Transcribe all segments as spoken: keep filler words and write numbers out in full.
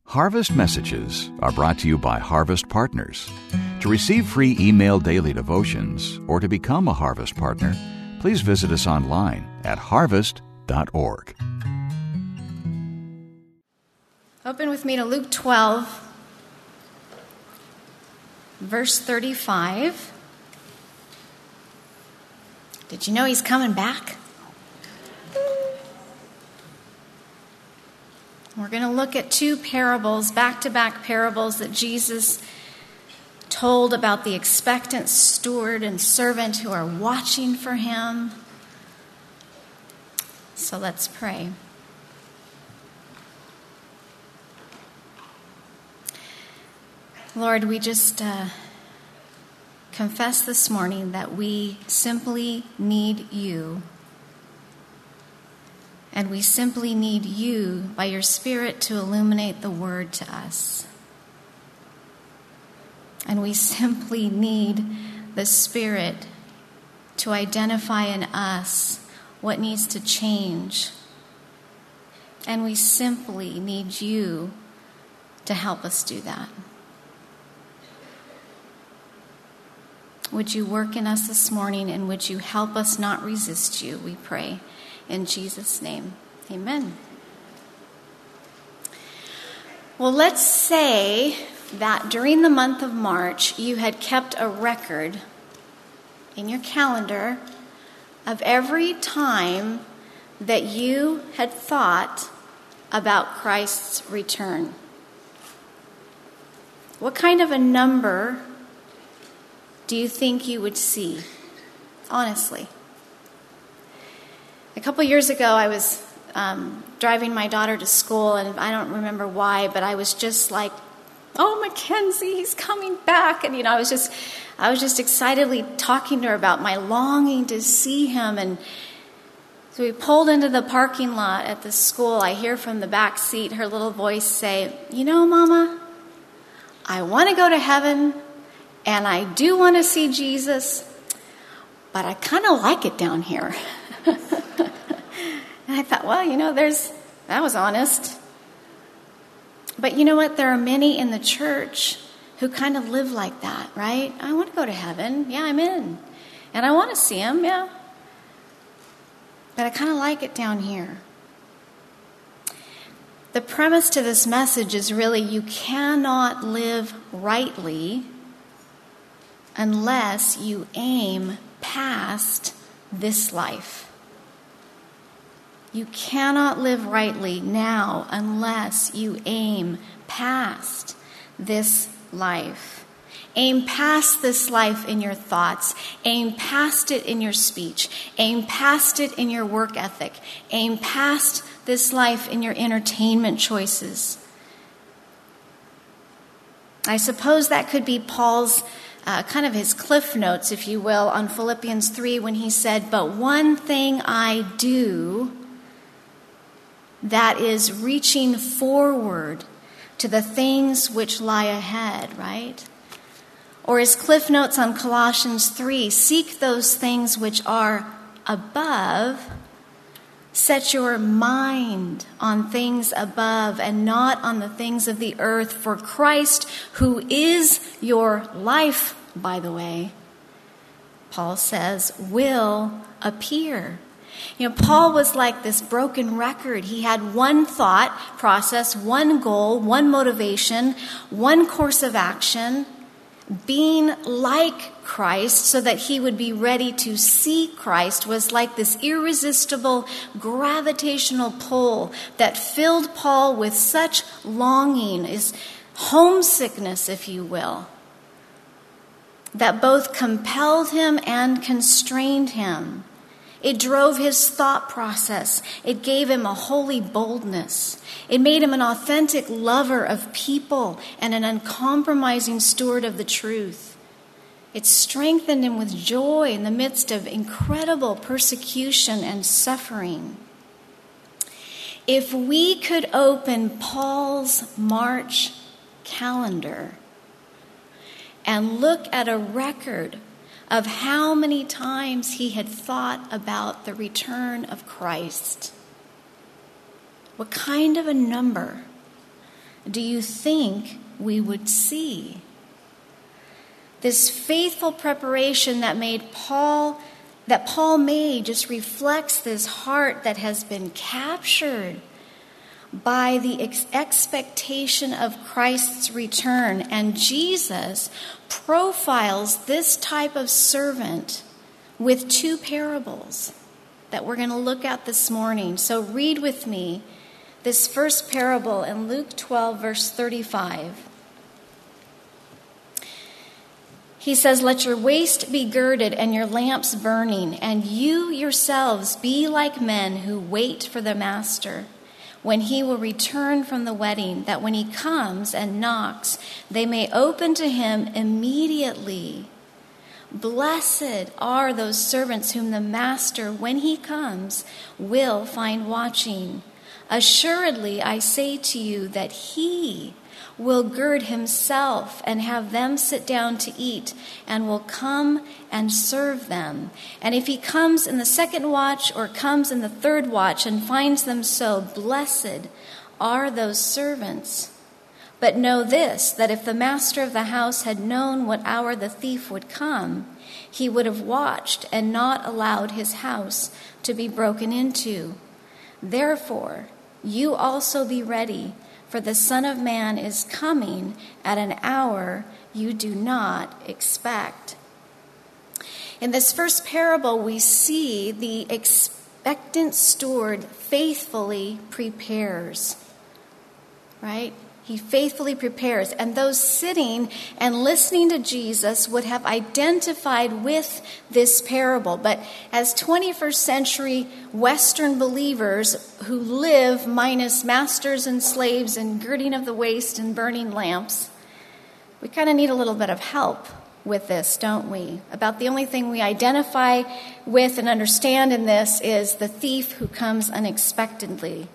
Harvest Messages are brought to you by Harvest Partners. To receive free email daily devotions or to become a Harvest Partner, please visit us online at harvest dot org. Open with me to Luke twelve, verse thirty-five. Did you know he's coming back? We're going to look at two parables, back-to-back parables that Jesus told about the expectant steward and servant who are watching for him. So let's pray. Lord, we just uh, confess this morning that we simply need you. And we simply need you, by your Spirit, to illuminate the word to us. And we simply need the Spirit to identify in us what needs to change. And we simply need you to help us do that. Would you work in us this morning, and would you help us not resist you, we pray. In Jesus' name, amen. Well, let's say that during the month of March, you had kept a record in your calendar of every time that you had thought about Christ's return. What kind of a number do you think you would see, honestly? A couple years ago, I was um, driving my daughter to school, and I don't remember why, but I was just like, "Oh, Mackenzie, he's coming back!" And you know, I was just, I was just excitedly talking to her about my longing to see him. And so we pulled into the parking lot at the school. I hear from the back seat her little voice say, "You know, Mama, I want to go to heaven, and I do want to see Jesus, but I kind of like it down here." And I thought, well, you know, there's, that was honest. But you know what? There are many in the church who kind of live like that, right? I want to go to heaven. Yeah, I'm in. And I want to see him, yeah. But I kind of like it down here. The premise to this message is really, you cannot live rightly unless you aim past this life. You cannot live rightly now unless you aim past this life. Aim past this life in your thoughts. Aim past it in your speech. Aim past it in your work ethic. Aim past this life in your entertainment choices. I suppose that could be Paul's Uh, kind of his cliff notes, if you will, on Philippians three, when he said, "But one thing I do, that is reaching forward to the things which lie ahead," right? Or his cliff notes on Colossians three, "Seek those things which are above, set your mind on things above and not on the things of the earth, for Christ, who is your life," by the way, Paul says, "will appear." You know, Paul was like this broken record. He had one thought process, one goal, one motivation, one course of action, being like Christ so that he would be ready to see Christ was like this irresistible gravitational pull that filled Paul with such longing, is homesickness, if you will, that both compelled him and constrained him. It drove his thought process. It gave him a holy boldness. It made him an authentic lover of people and an uncompromising steward of the truth. It strengthened him with joy in the midst of incredible persecution and suffering. If we could open Paul's March calendar and look at a record of how many times he had thought about the return of Christ, what kind of a number do you think we would see? This faithful preparation that made Paul, that Paul made just reflects this heart that has been captured by the ex- expectation of Christ's return. And Jesus profiles this type of servant with two parables that we're going to look at this morning. So read with me this first parable in Luke twelve, verse thirty-five. He says, "Let your waist be girded and your lamps burning, and you yourselves be like men who wait for the master, when he will return from the wedding, that when he comes and knocks, they may open to him immediately. Blessed are those servants whom the master, when he comes, will find watching. Assuredly, I say to you that he will gird himself and have them sit down to eat, and will come and serve them. And if he comes in the second watch or comes in the third watch and finds them so, blessed are those servants. But know this, that if the master of the house had known what hour the thief would come, he would have watched and not allowed his house to be broken into. Therefore, you also be ready, for the Son of Man is coming at an hour you do not expect." In this first parable, we see the expectant steward faithfully prepares, right? He faithfully prepares. And those sitting and listening to Jesus would have identified with this parable. But as twenty-first century Western believers who live minus masters and slaves and girding of the waist and burning lamps, we kind of need a little bit of help with this, don't we? About the only thing we identify with and understand in this is the thief who comes unexpectedly.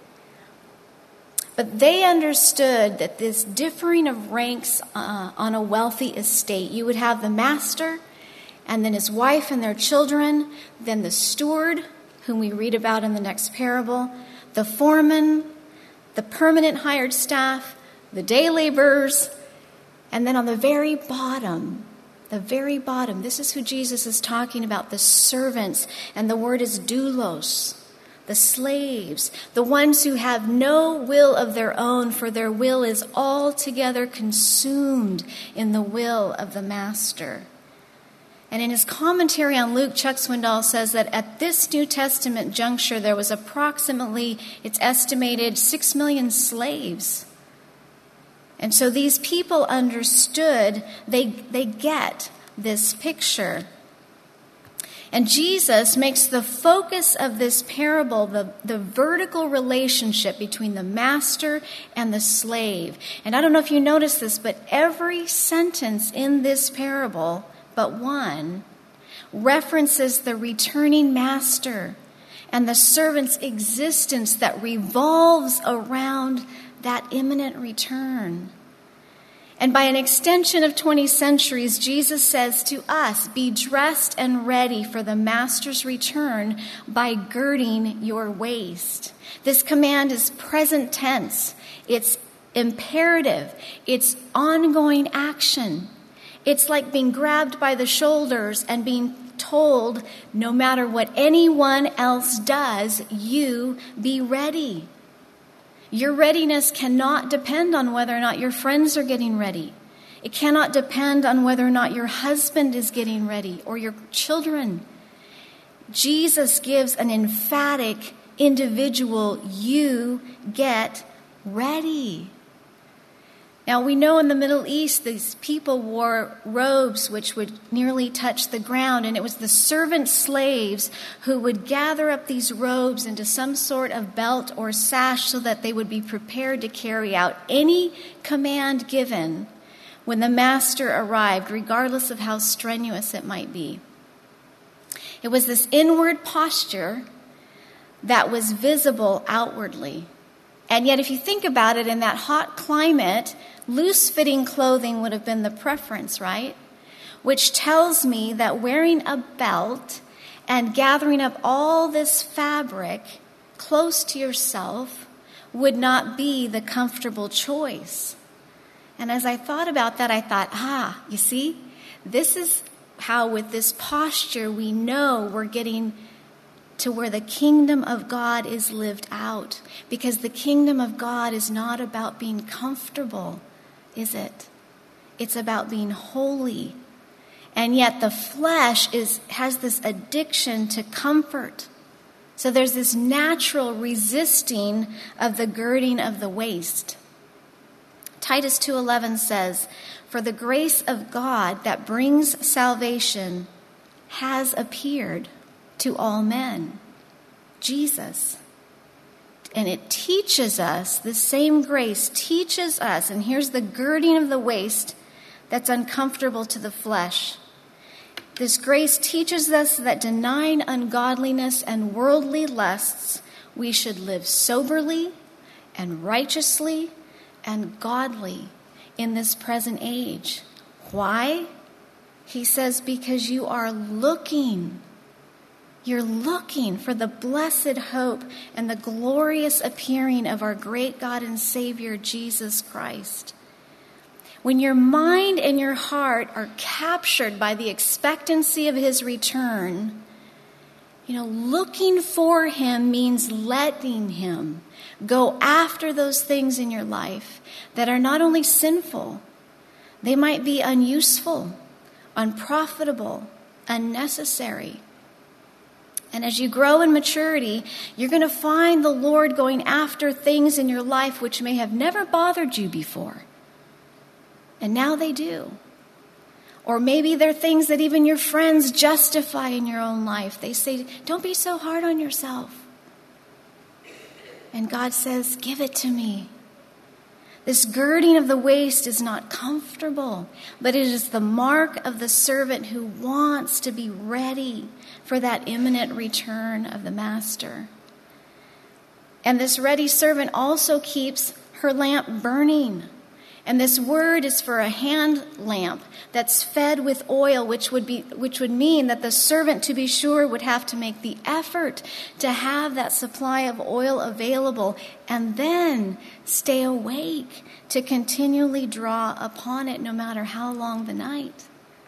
But they understood that this differing of ranks uh, on a wealthy estate, you would have the master, and then his wife and their children, then the steward, whom we read about in the next parable, the foreman, the permanent hired staff, the day laborers, and then on the very bottom, the very bottom, this is who Jesus is talking about, the servants, and the word is doulos. The slaves, the ones who have no will of their own, for their will is altogether consumed in the will of the master. And in his commentary on Luke, Chuck Swindoll says that at this New Testament juncture, there was approximately, it's estimated, six million slaves. And so these people understood, they, they get this picture. And Jesus makes the focus of this parable the, the vertical relationship between the master and the slave. And I don't know if you noticed this, but every sentence in this parable, but one, references the returning master and the servant's existence that revolves around that imminent return. And by an extension of twenty centuries, Jesus says to us, be dressed and ready for the master's return by girding your waist. This command is present tense. It's imperative. It's ongoing action. It's like being grabbed by the shoulders and being told, no matter what anyone else does, you be ready. Your readiness cannot depend on whether or not your friends are getting ready. It cannot depend on whether or not your husband is getting ready or your children. Jesus gives an emphatic individual, you get ready. Now, we know in the Middle East, these people wore robes which would nearly touch the ground, and it was the servant slaves who would gather up these robes into some sort of belt or sash so that they would be prepared to carry out any command given when the master arrived, regardless of how strenuous it might be. It was this inward posture that was visible outwardly. And yet, if you think about it, in that hot climate, loose-fitting clothing would have been the preference, right? Which tells me that wearing a belt and gathering up all this fabric close to yourself would not be the comfortable choice. And as I thought about that, I thought, ah, you see, this is how with this posture we know we're getting to where the kingdom of God is lived out. Because the kingdom of God is not about being comfortable, is it? It's about being holy. And yet the flesh is has this addiction to comfort. So there's this natural resisting of the girding of the waist. Titus two eleven says, "For the grace of God that brings salvation has appeared to all men." Jesus. And it teaches us, the same grace teaches us, and here's the girding of the waist that's uncomfortable to the flesh. This grace teaches us that denying ungodliness and worldly lusts, we should live soberly and righteously and godly in this present age. Why? He says, because you are looking. You're looking for the blessed hope and the glorious appearing of our great God and Savior, Jesus Christ. When your mind and your heart are captured by the expectancy of his return, you know, looking for him means letting him go after those things in your life that are not only sinful, they might be unuseful, unprofitable, unnecessary. And as you grow in maturity, you're going to find the Lord going after things in your life which may have never bothered you before. And now they do. Or maybe they're things that even your friends justify in your own life. They say, don't be so hard on yourself. And God says, give it to me. This girding of the waist is not comfortable, but it is the mark of the servant who wants to be ready for that imminent return of the master. And this ready servant also keeps her lamp burning. And this word is for a hand lamp that's fed with oil, which would be, which would mean that the servant, to be sure, would have to make the effort to have that supply of oil available and then stay awake to continually draw upon it no matter how long the night.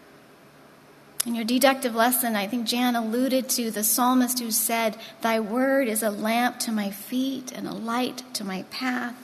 In your deductive lesson, I think Jan alluded to the psalmist who said, "Thy word is a lamp to my feet and a light to my path."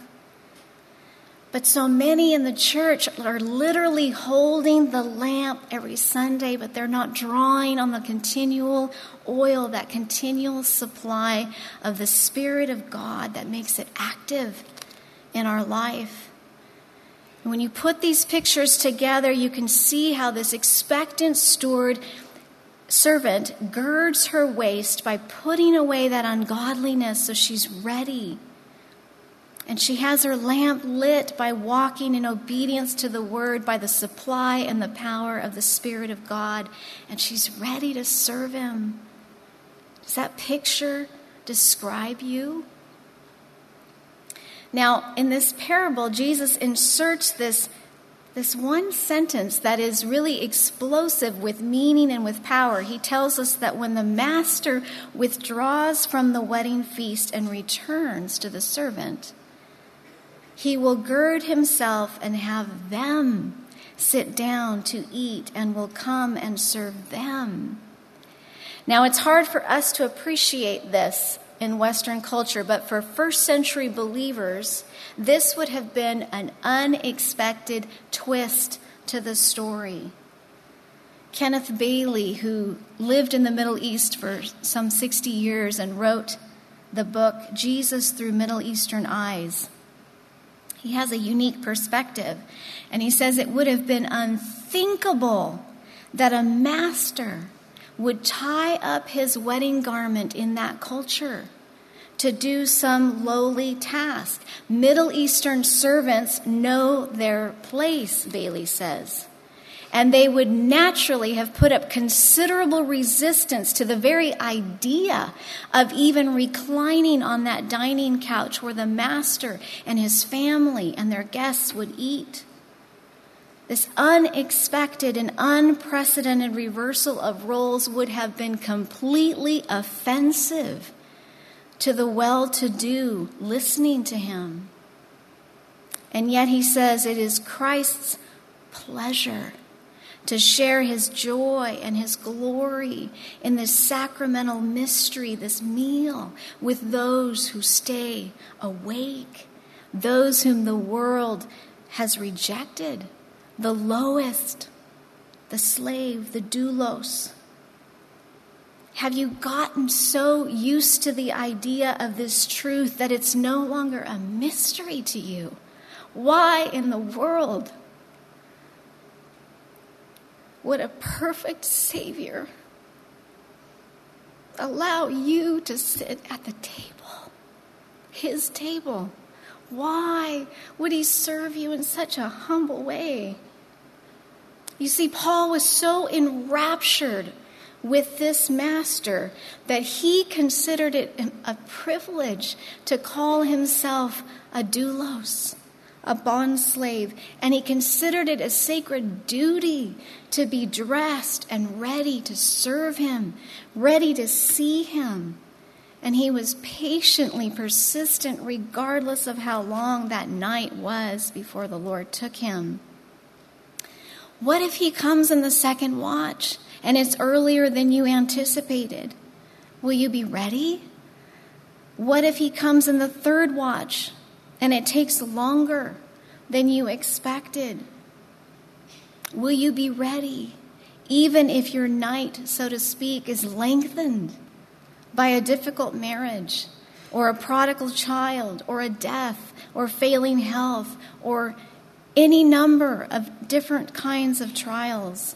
But so many in the church are literally holding the lamp every Sunday, but they're not drawing on the continual oil, that continual supply of the Spirit of God that makes it active in our life. And when you put these pictures together, you can see how this expectant steward servant girds her waist by putting away that ungodliness so she's ready. And she has her lamp lit by walking in obedience to the word, by the supply and the power of the Spirit of God. And she's ready to serve him. Does that picture describe you? Now, in this parable, Jesus inserts this, this one sentence that is really explosive with meaning and with power. He tells us that when the master withdraws from the wedding feast and returns to the servant, he will gird himself and have them sit down to eat and will come and serve them. Now, it's hard for us to appreciate this in Western culture, but for first century believers, this would have been an unexpected twist to the story. Kenneth Bailey, who lived in the Middle East for some sixty years and wrote the book Jesus Through Middle Eastern Eyes, he has a unique perspective, and he says it would have been unthinkable that a master would tie up his wedding garment in that culture to do some lowly task. Middle Eastern servants know their place, Bailey says, and they would naturally have put up considerable resistance to the very idea of even reclining on that dining couch where the master and his family and their guests would eat. This unexpected and unprecedented reversal of roles would have been completely offensive to the well-to-do listening to him. And yet he says it is Christ's pleasure to share his joy and his glory in this sacramental mystery, this meal, with those who stay awake, those whom the world has rejected, the lowest, the slave, the doulos. Have you gotten so used to the idea of this truth that it's no longer a mystery to you? Why in the world would a perfect Savior allow you to sit at the table, his table? Why would he serve you in such a humble way? You see, Paul was so enraptured with this master that he considered it a privilege to call himself a doulos, a bondslave, and he considered it a sacred duty to be dressed and ready to serve him, ready to see him. And he was patiently persistent regardless of how long that night was before the Lord took him. What if he comes in the second watch and it's earlier than you anticipated? Will you be ready? What if he comes in the third watch and it takes longer than you expected? Will you be ready, even if your night, so to speak, is lengthened by a difficult marriage, or a prodigal child, or a death, or failing health, or any number of different kinds of trials?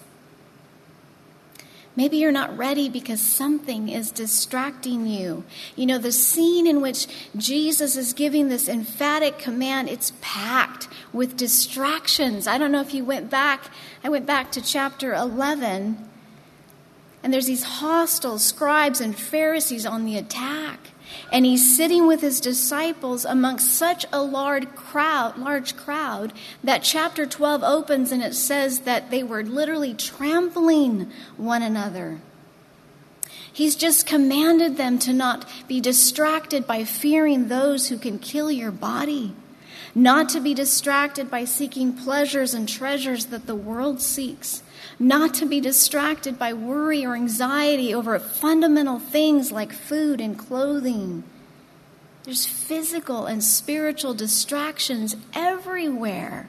Maybe you're not ready because something is distracting you. You know, the scene in which Jesus is giving this emphatic command, it's packed with distractions. I don't know if you went back. I went back to chapter eleven, and there's these hostile scribes and Pharisees on the attack. And he's sitting with his disciples amongst such a large crowd, large crowd that chapter twelve opens and it says that they were literally trampling one another. He's just commanded them to not be distracted by fearing those who can kill your body, not to be distracted by seeking pleasures and treasures that the world seeks, not to be distracted by worry or anxiety over fundamental things like food and clothing. There's physical and spiritual distractions everywhere.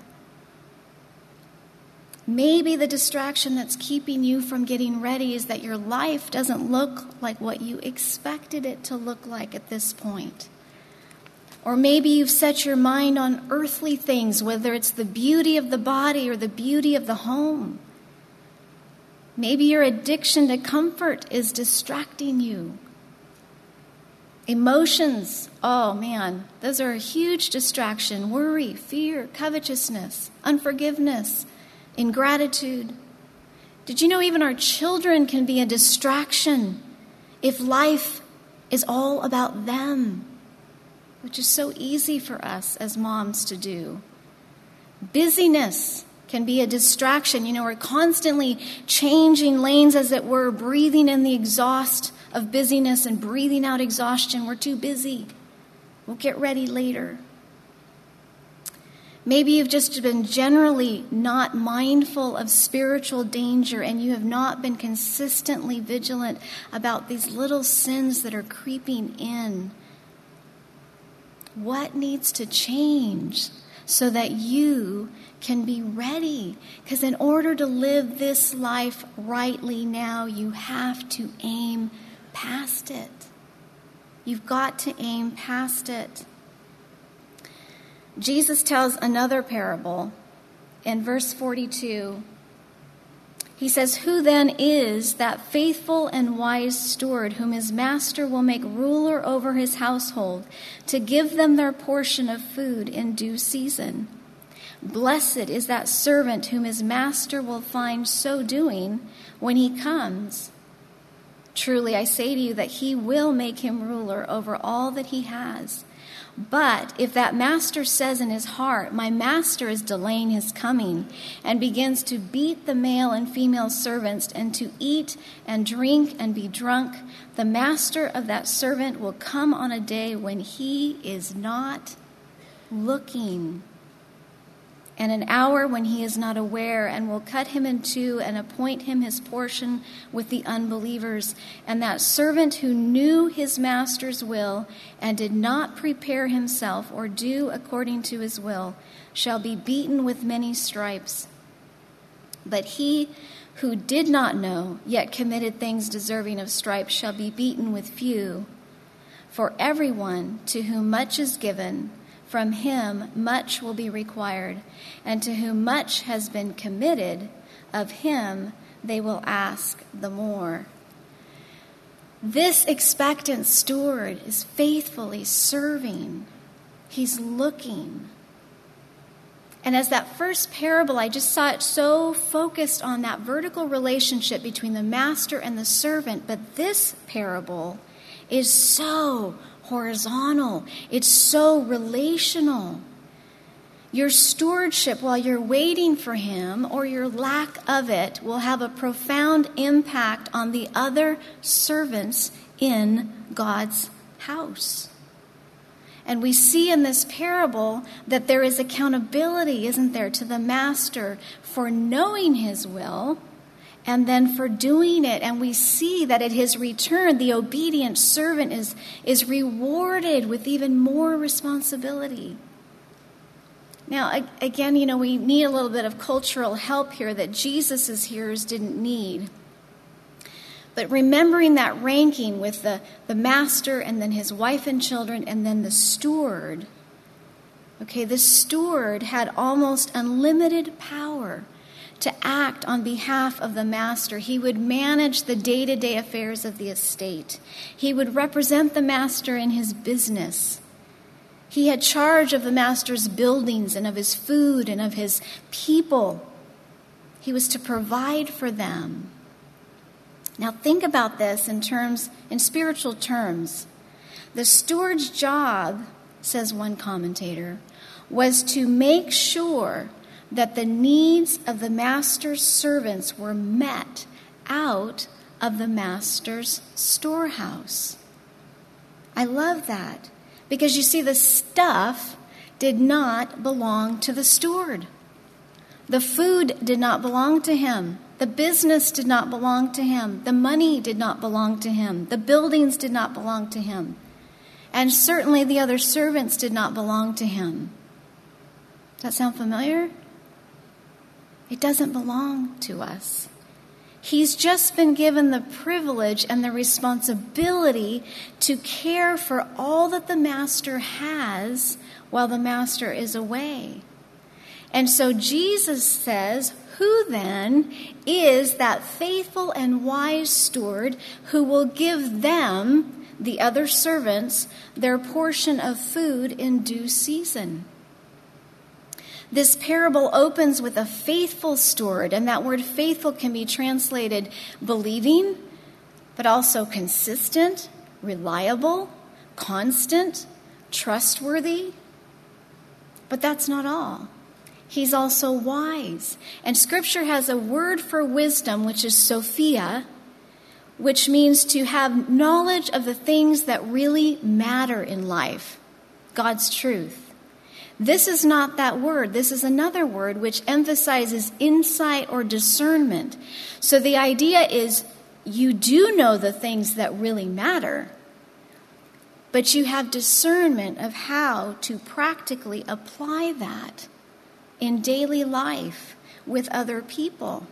Maybe the distraction that's keeping you from getting ready is that your life doesn't look like what you expected it to look like at this point. Or maybe you've set your mind on earthly things, whether it's the beauty of the body or the beauty of the home. Maybe your addiction to comfort is distracting you. Emotions, oh man, those are a huge distraction. Worry, fear, covetousness, unforgiveness, ingratitude. Did you know even our children can be a distraction if life is all about them, which is so easy for us as moms to do. Busyness can be a distraction. You know, we're constantly changing lanes, as it were, breathing in the exhaust of busyness and breathing out exhaustion. We're too busy. We'll get ready later. Maybe you've just been generally not mindful of spiritual danger, and you have not been consistently vigilant about these little sins that are creeping in. What needs to change so that you can be ready? Because in order to live this life rightly now, you have to aim past it. You've got to aim past it. Jesus tells another parable in verse forty-two. He says, "Who then is that faithful and wise steward whom his master will make ruler over his household to give them their portion of food in due season? Blessed is that servant whom his master will find so doing when he comes. Truly I say to you that he will make him ruler over all that he has. But if that master says in his heart, my master is delaying his coming, and begins to beat the male and female servants, and to eat and drink and be drunk, the master of that servant will come on a day when he is not looking, and an hour when he is not aware, and will cut him in two and appoint him his portion with the unbelievers. And that servant who knew his master's will and did not prepare himself or do according to his will shall be beaten with many stripes. But he who did not know, yet committed things deserving of stripes, shall be beaten with few. For everyone to whom much is given, from him much will be required, and to whom much has been committed, of him they will ask the more. This expectant steward is faithfully serving. He's looking. And as that first parable, I just saw it so focused on that vertical relationship between the master and the servant. But this parable is so horizontal. It's so relational. Your stewardship while you're waiting for him, or your lack of it, will have a profound impact on the other servants in God's house. And we see in this parable that there is accountability, isn't there, to the master for knowing his will and then for doing it. And we see that at his return, the obedient servant is, is rewarded with even more responsibility. Now, again, you know, we need a little bit of cultural help here that Jesus' hearers didn't need. But remembering that ranking with the, the master and then his wife and children and then the steward, okay, the steward had almost unlimited power to act on behalf of the master. He would manage the day-to-day affairs of the estate. He would represent the master in his business. He had charge of the master's buildings and of his food and of his people. He was to provide for them. Now think about this in terms, in spiritual terms. The steward's job, says one commentator, was to make sure that the needs of the master's servants were met out of the master's storehouse. I love that, because you see, the stuff did not belong to the steward. The food did not belong to him. The business did not belong to him. The money did not belong to him. The buildings did not belong to him. And certainly the other servants did not belong to him. Does that sound familiar? It doesn't belong to us. He's just been given the privilege and the responsibility to care for all that the master has while the master is away. And so Jesus says, who then is that faithful and wise steward who will give them, the other servants, their portion of food in due season? This parable opens with a faithful steward, and that word faithful can be translated believing, but also consistent, reliable, constant, trustworthy. But that's not all. He's also wise. And Scripture has a word for wisdom, which is Sophia, which means to have knowledge of the things that really matter in life, God's truth. This is not that word. This is another word which emphasizes insight or discernment. So the idea is you do know the things that really matter, but you have discernment of how to practically apply that in daily life with other people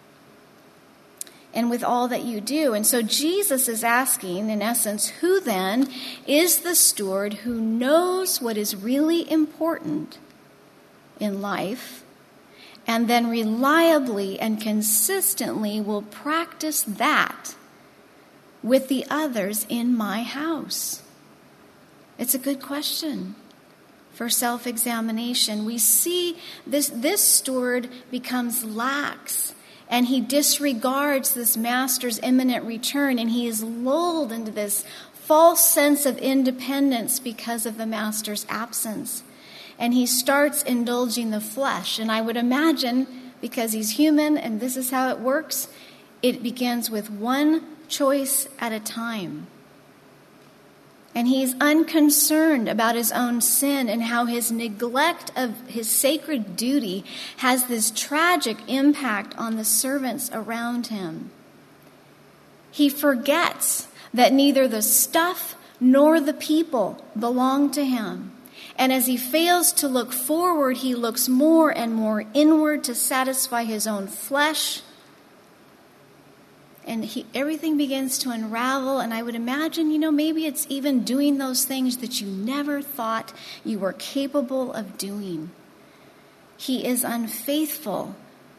and with all that you do. And so Jesus is asking, in essence, who then is the steward who knows what is really important in life and then reliably and consistently will practice that with the others in my house? It's a good question for self-examination. We see this, this steward becomes lax, and he disregards this master's imminent return, and he is lulled into this false sense of independence because of the master's absence. And he starts indulging the flesh. And I would imagine, because he's human and this is how it works, it begins with one choice at a time. And he's unconcerned about his own sin and how his neglect of his sacred duty has this tragic impact on the servants around him. He forgets that neither the stuff nor the people belong to him. And as he fails to look forward, he looks more and more inward to satisfy his own flesh. And he, everything begins to unravel. And I would imagine, you know, maybe it's even doing those things that you never thought you were capable of doing. He is unfaithful,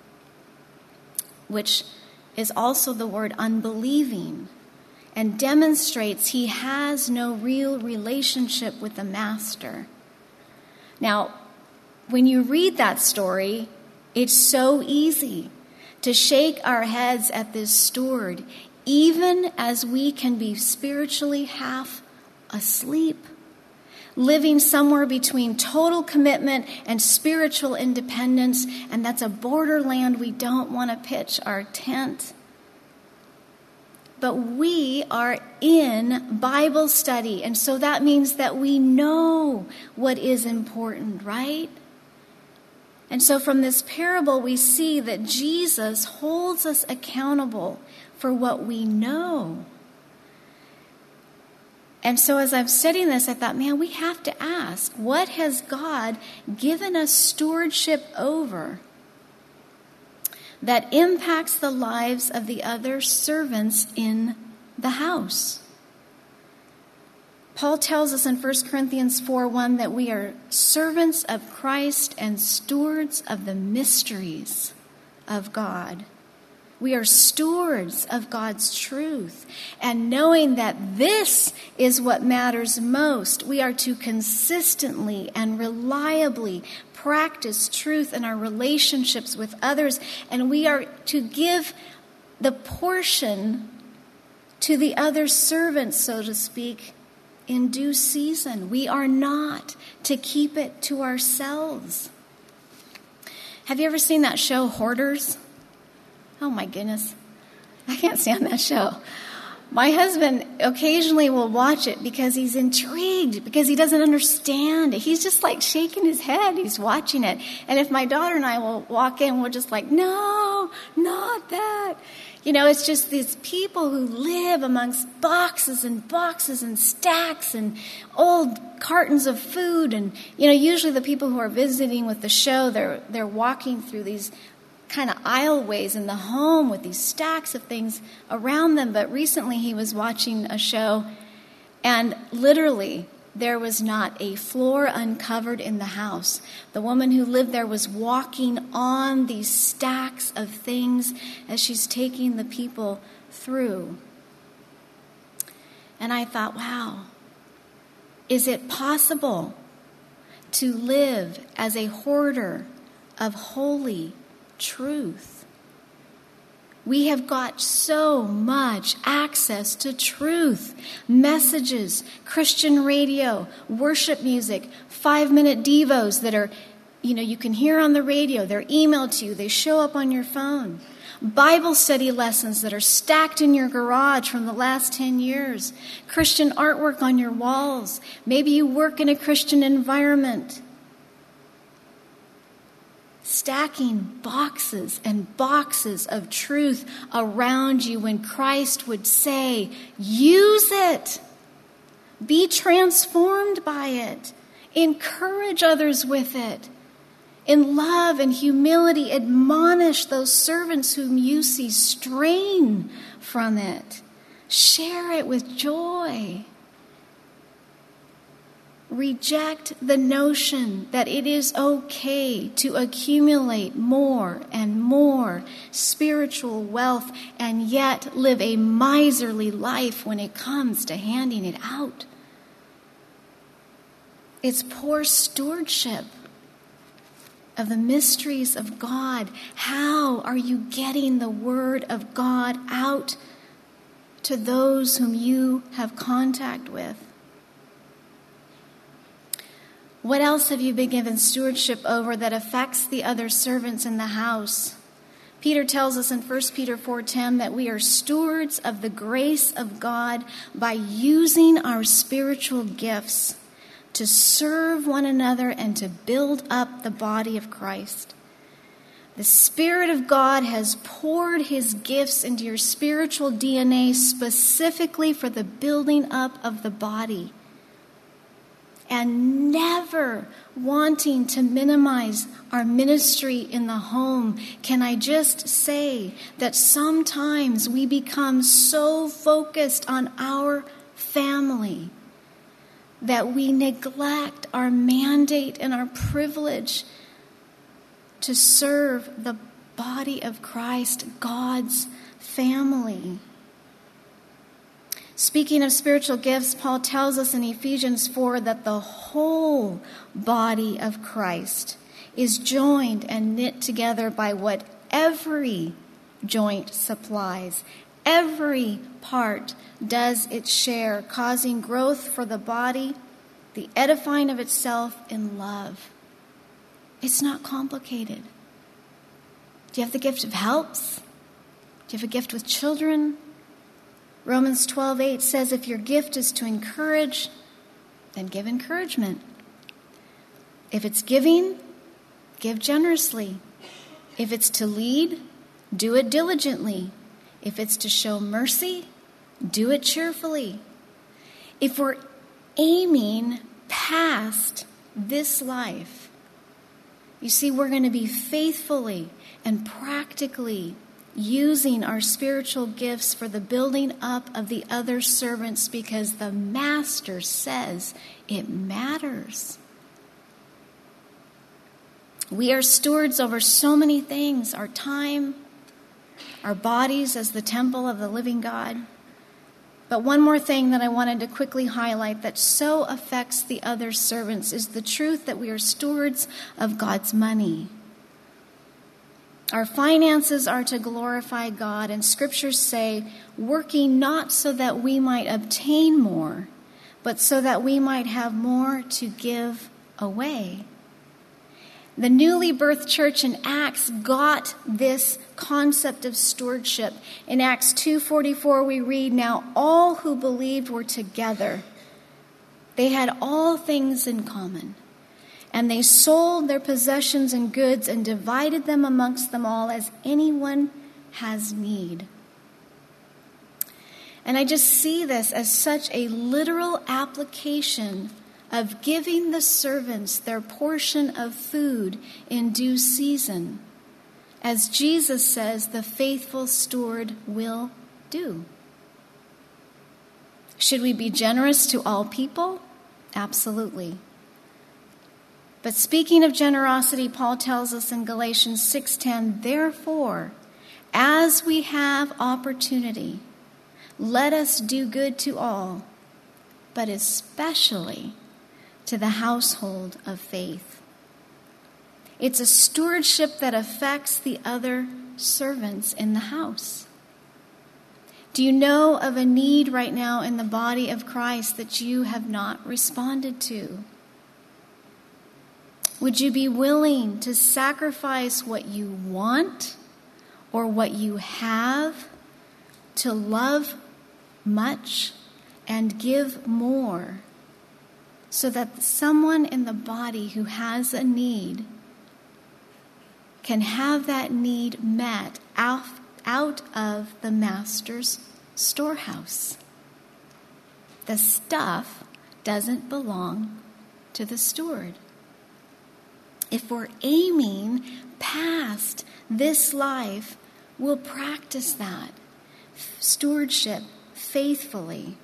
which is also the word unbelieving, and demonstrates he has no real relationship with the master. Now, when you read that story, it's so easy to shake our heads at this steward, even as we can be spiritually half asleep, living somewhere between total commitment and spiritual independence, and that's a borderland we don't want to pitch our tent. But we are in Bible study, and so that means that we know what is important, right? And so from this parable, we see that Jesus holds us accountable for what we know. And so as I'm studying this, I thought, man, we have to ask, what has God given us stewardship over that impacts the lives of the other servants in the house? Paul tells us in First Corinthians four one that we are servants of Christ and stewards of the mysteries of God. We are stewards of God's truth. And knowing that this is what matters most, we are to consistently and reliably practice truth in our relationships with others. And we are to give the portion to the other servants, so to speak, in due season. We are not to keep it to ourselves. Have you ever seen that show, Hoarders? Oh my goodness. I can't stand that show. My husband occasionally will watch it because he's intrigued, because he doesn't understand it. He's just like shaking his head. He's watching it. And if my daughter and I will walk in, we're just like, no, not that. You know, it's just these people who live amongst boxes and boxes and stacks and old cartons of food. And, you know, usually the people who are visiting with the show, they're they're walking through these kind of aisleways in the home with these stacks of things around them. But recently he was watching a show, and literally there was not a floor uncovered in the house. The woman who lived there was walking on these stacks of things as she's taking the people through. And I thought, wow, is it possible to live as a hoarder of holy truth? We have got so much access to truth. Messages, Christian radio, worship music, five-minute devos that are, you know, you can hear on the radio. They're emailed to you. They show up on your phone. Bible study lessons that are stacked in your garage from the last ten years. Christian artwork on your walls. Maybe you work in a Christian environment. Stacking boxes and boxes of truth around you when Christ would say, use it. Be transformed by it. Encourage others with it. In love and humility, admonish those servants whom you see strain from it. Share it with joy. Reject the notion that it is okay to accumulate more and more spiritual wealth and yet live a miserly life when it comes to handing it out. It's poor stewardship of the mysteries of God. How are you getting the word of God out to those whom you have contact with? What else have you been given stewardship over that affects the other servants in the house? Peter tells us in First Peter four ten that we are stewards of the grace of God by using our spiritual gifts to serve one another and to build up the body of Christ. The Spirit of God has poured his gifts into your spiritual D N A specifically for the building up of the body. And never wanting to minimize our ministry in the home, can I just say that sometimes we become so focused on our family that we neglect our mandate and our privilege to serve the body of Christ, God's family. Speaking of spiritual gifts, Paul tells us in Ephesians four that the whole body of Christ is joined and knit together by what every joint supplies. Every part does its share, causing growth for the body, the edifying of itself in love. It's not complicated. Do you have the gift of helps? Do you have a gift with children? Romans twelve eight says, if your gift is to encourage, then give encouragement. If it's giving, give generously. If it's to lead, do it diligently. If it's to show mercy, do it cheerfully. If we're aiming past this life, you see, we're going to be faithfully and practically using our spiritual gifts for the building up of the other servants because the Master says it matters. We are stewards over so many things, our time, our bodies as the temple of the living God. But one more thing that I wanted to quickly highlight that so affects the other servants is the truth that we are stewards of God's money. Our finances are to glorify God, and scriptures say, working not so that we might obtain more, but so that we might have more to give away. The newly birthed church in Acts got this concept of stewardship. In Acts two forty-four we read, now all who believed were together. They had all things in common. And they sold their possessions and goods and divided them amongst them all as anyone has need. And I just see this as such a literal application of giving the servants their portion of food in due season. As Jesus says, the faithful steward will do. Should we be generous to all people? Absolutely. But speaking of generosity, Paul tells us in Galatians six ten, therefore, as we have opportunity, let us do good to all, but especially to the household of faith. It's a stewardship that affects the other servants in the house. Do you know of a need right now in the body of Christ that you have not responded to? Would you be willing to sacrifice what you want or what you have to love much and give more so that someone in the body who has a need can have that need met out, out of the Master's storehouse? The stuff doesn't belong to the steward. If we're aiming past this life, we'll practice that stewardship faithfully.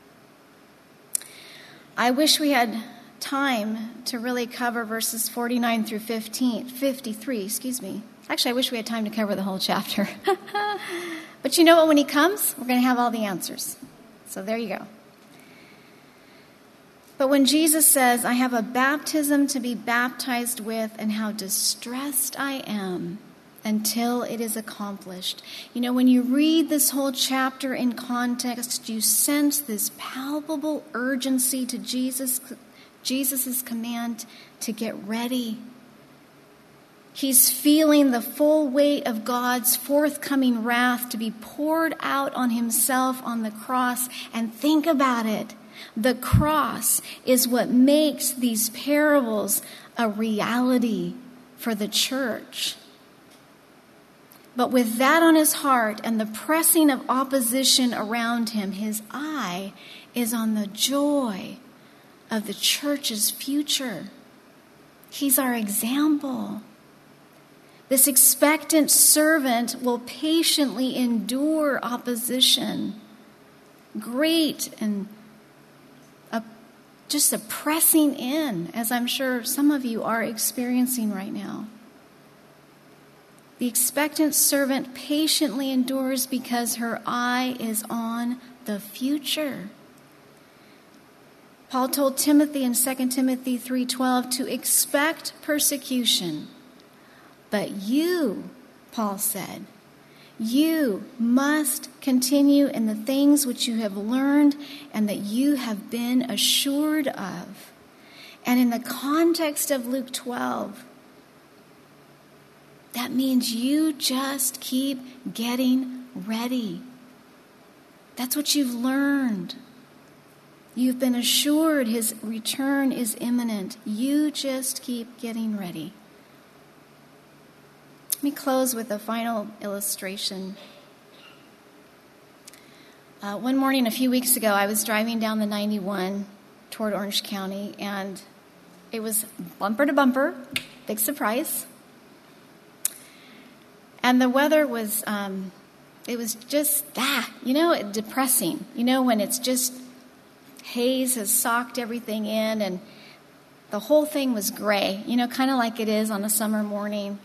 I wish we had time to really cover verses forty-nine through fifteen, fifty-three, excuse me. Actually, I wish we had time to cover the whole chapter. But you know what? When he comes, we're going to have all the answers. So there you go. But when Jesus says, I have a baptism to be baptized with, and how distressed I am until it is accomplished. You know, when you read this whole chapter in context, you sense this palpable urgency to Jesus, Jesus's command to get ready. He's feeling the full weight of God's forthcoming wrath to be poured out on himself on the cross. And think about it. The cross is what makes these parables a reality for the church. But with that on his heart and the pressing of opposition around him, his eye is on the joy of the church's future. He's our example. This expectant servant will patiently endure opposition, great and a, just a pressing in, as I'm sure some of you are experiencing right now. The expectant servant patiently endures because her eye is on the future. Paul told Timothy in Second Timothy three twelve to expect persecution. But you, Paul said, you must continue in the things which you have learned and that you have been assured of. And in the context of Luke twelve, that means you just keep getting ready. That's what you've learned. You've been assured his return is imminent. You just keep getting ready. Let me close with a final illustration. Uh, one morning a few weeks ago, I was driving down the ninety-one toward Orange County, and it was bumper to bumper, big surprise. And the weather was, um, it was just, ah, you know, depressing. You know, when it's just haze has socked everything in, and the whole thing was gray, you know, kind of like it is on a summer morning.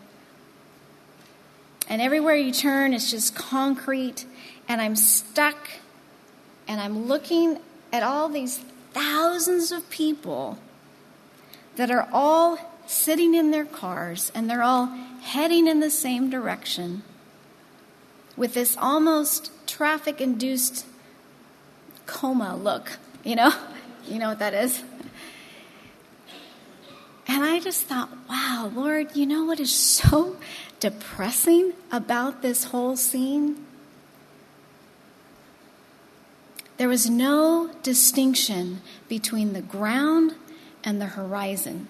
And everywhere you turn, it's just concrete, and I'm stuck, and I'm looking at all these thousands of people that are all sitting in their cars, and they're all heading in the same direction with this almost traffic-induced coma look, you know? You know what that is? And I just thought, wow, Lord, you know what is so depressing about this whole scene? There was no distinction between the ground and the horizon.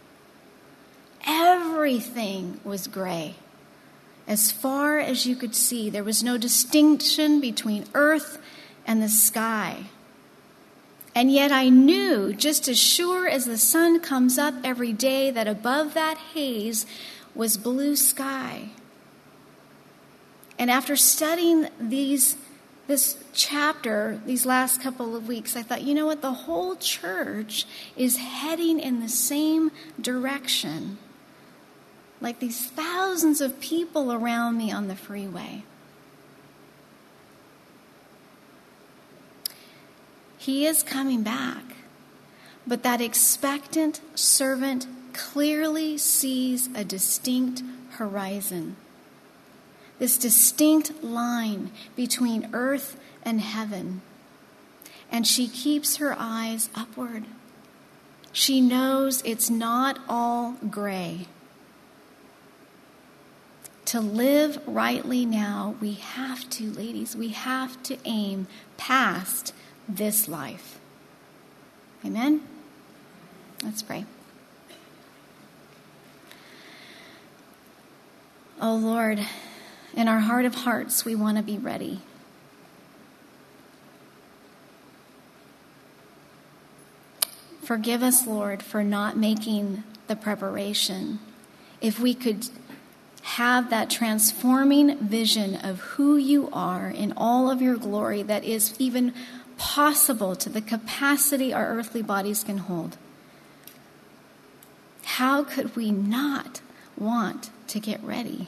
Everything was gray. As far as you could see, there was no distinction between earth and the sky. And yet I knew, just as sure as the sun comes up every day, that above that haze was blue sky. And after studying these, this chapter, these last couple of weeks, I thought, you know what? The whole church is heading in the same direction. Like these thousands of people around me on the freeway. He is coming back, but that expectant servant clearly sees a distinct horizon, this distinct line between earth and heaven, and she keeps her eyes upward. She knows it's not all gray. To live rightly now, we have to, ladies, we have to aim past this life. Amen? Let's pray. Oh Lord, in our heart of hearts, we want to be ready. Forgive us, Lord, for not making the preparation. If we could have that transforming vision of who you are in all of your glory that is even possible to the capacity our earthly bodies can hold. How could we not want to get ready?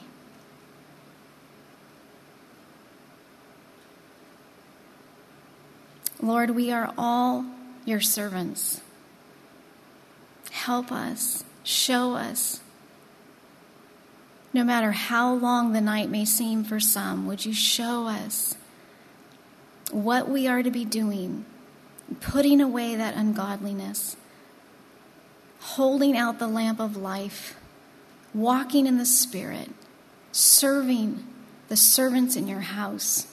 Lord, we are all your servants. Help us, show us No matter how long the night may seem for some, would you show us what we are to be doing, putting away that ungodliness, holding out the lamp of life, walking in the Spirit, serving the servants in your house.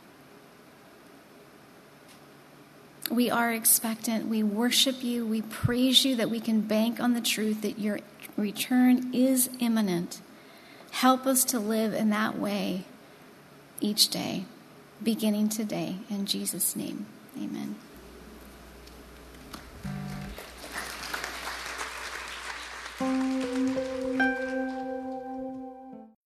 We are expectant. We worship you. We praise you that we can bank on the truth that your return is imminent. Help us to live in that way each day, beginning today. In Jesus' name, amen.